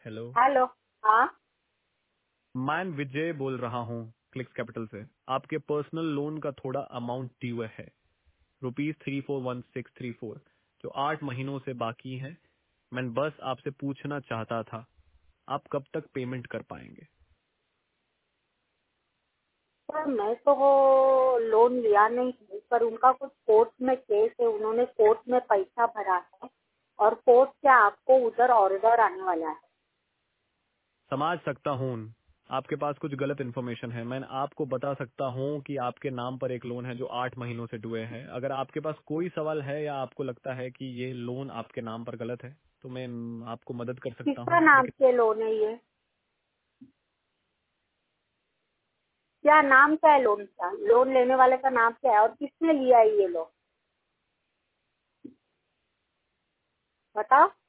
Hello. Hello. हाँ। मैं विजय बोल रहा हूँ क्लिक्स कैपिटल से। आपके पर्सनल लोन का थोड़ा अमाउंट ड्यू है, ₹341634, जो 8 महीनों से बाकी है। मैं बस आपसे पूछना चाहता था, आप कब तक पेमेंट कर पाएंगे? सर मैं तो वो लोन लिया नहीं है, पर उनका कुछ कोर्ट में केस है, उन्होंने कोर्ट में पैसा भरा है और कोर्ट से आपको उधर ऑर्डर आने वाला है। समझ सकता हूँ आपके पास कुछ गलत इन्फॉर्मेशन है। मैं आपको बता सकता हूँ कि आपके नाम पर एक लोन है जो 8 महीनों से डुए है। अगर आपके पास कोई सवाल है या आपको लगता है कि ये लोन आपके नाम पर गलत है तो मैं आपको मदद कर सकता किसका हूँ, नाम लेकिन से लोन है ये? क्या नाम क्या है लोन का? लोन लेने वाले का नाम क्या है और किसने लिया है ये लोन? बताओ।